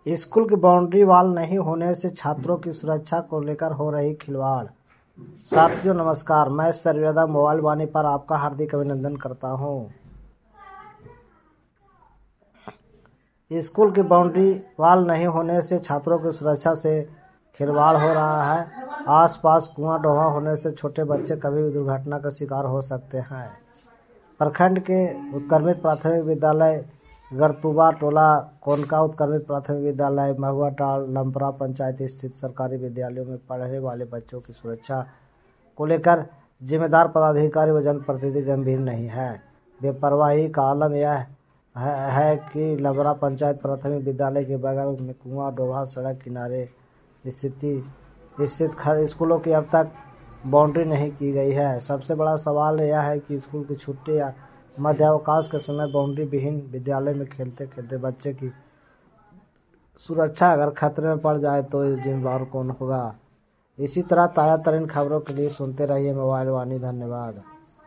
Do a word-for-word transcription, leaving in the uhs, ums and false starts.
School की boundary wall नहीं होने से छात्रों की सुरक्षा को लेकर हो रही खिलवाड़। साथियों नमस्कार, मैं सर्वदा मोबाइल वाणी पर आपका हार्दिक अभिनंदन करता हूं। स्कूल की बाउंड्री वॉल नहीं होने से छात्रों की सुरक्षा से खिलवाड़ हो रहा है। आसपास कुआं डोहा होने से छोटे बच्चे कभी भी दुर्घटना का शिकार हो सकते हैं। प्रखंड के उत्क्रमित प्राथमिक विद्यालय गरतुबा टोला, कोनका उत्क्रमित प्राथमिक विद्यालय, महुआटाल, लंपरा पंचायत स्थित सरकारी विद्यालयों में पढ़ने वाले बच्चों की सुरक्षा को लेकर जिम्मेदार पदाधिकारी व जनप्रतिनिधि गंभीर नहीं है। बेपरवाही का आलम यह है, है कि लंपरा पंचायत प्राथमिक विद्यालय के बगल में कुआं डोभा सड़क किनारे स्थिति स्थित स्कूलों की अब तक बाउंड्री नहीं की गई है। सबसे बड़ा सवाल यह है कि स्कूल की छुट्टी या मध्यावकाश के समय बाउंड्री विहीन विद्यालय में खेलते खेलते बच्चे की सुरक्षा अगर खतरे में पड़ जाए तो जिम्मेदार कौन होगा। इसी तरह ताजा तरीन खबरों के लिए सुनते रहिए मोबाइल वाणी। धन्यवाद।